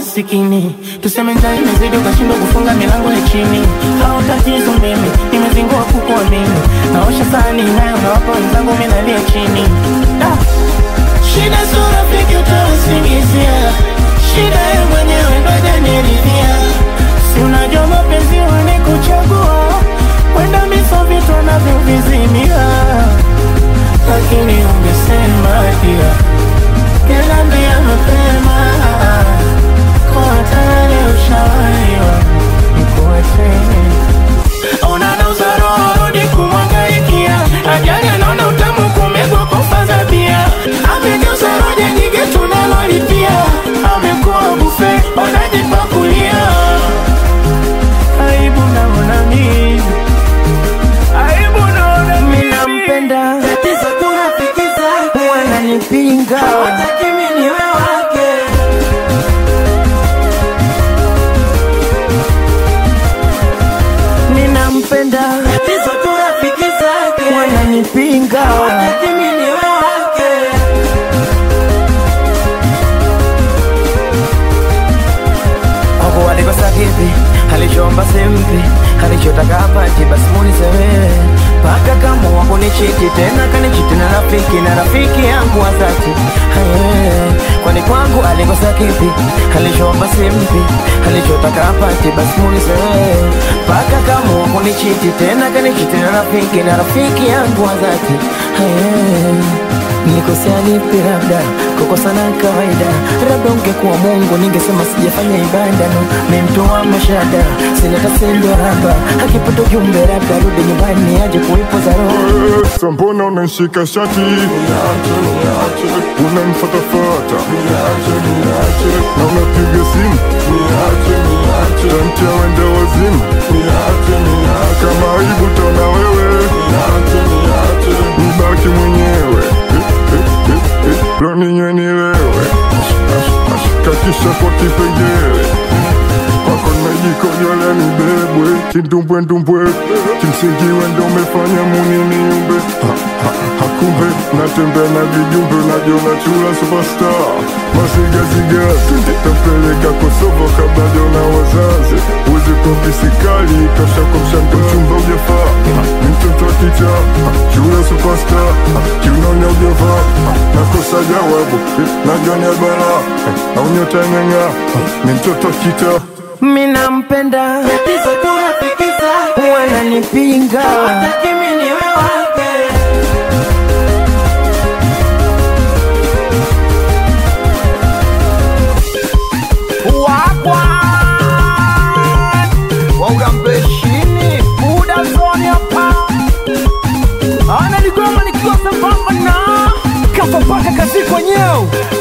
masikini. Tuseme njaa imezidi ukashindwa kufunga milango ya chini. Hao tatizo mimi, nimezingua kukuamini. Naosha sahani nayo nawapa wenzangu mimi nalia chini. Shida sio rafiki utawasingizia. Shida yeye mwenyewe ndo hajaniridhia. Si unajua mapenzi wanikuchagua. Wenda miso vitu wanavyovizimia. Lakini ungesema pia Kelambia mapema. Kwa tayari ushawaiwa nikuwetene. Unanauza roho rudi kumwangaikia. Ajali anaona utamu kumegwa kufaza bia. Amegeuza roja nyingi tunalolipia. Amekuwa buffet unajipakulia. Aibu naona mimi. Aibu naona mimi. Minampenda tatizo tunafikiza. Wananipinga wataki mimi niwe wake. Minampenda tatizo tunafikiza. Wananipinga wataki mimi niwe wake. Ako alikosa kipi, alichomba simpi, alichotaka hapati basi munisewe. Paka kama wako ni chiti tena kanichiti na rafiki yangu wa dhati. Kwani kwangu alikosa kipi, alichomba simpi, alichotaka hapati basi munisewe. Paka kama wako ni chiti tena kanichiti na rafiki yangu wa dhati. Nikosea nipi labda, kukosa na kawaida. Labda ungekuwa Mungu ningesema sijafanya ibada. No, memtoa mashada, sina tasendo haba. Akipata ujumbe labda rudi nyumbani aje kuipo za roho. Sambona unanishika shati, unanifatafata, na unapiga simu tantia wende wazimu. Kama aibu tona wewe, nibaki mwenyewe. Loni nywe nilewe, kakisha kwa kipengele. Kwako najikojole nibebwe, kintumbwe kimsingi wendo umefanya muni niumbe. Hakumbe natembea na vijumbe, najiona chula superstar. Masigaziga tampeleka Kosovo kabla jona wazazi. Uwezi kwa pisikali, tosha kwa mshando mchumba ujafaa. Ni mtoto wa kicha, chula superstar. Kiunonya ujafaa, nakosa jawabu, najua ni albala. Au nyota nganga, ni mtoto wa kita. Minampenda tatizo tunafikiza. Wananipinga wataki mimi niwe wake. Wakwa Waurambeshini Buda zoni hapa. Ana ligoma nikikosa pamba na kafa paka kazi kwenyewe.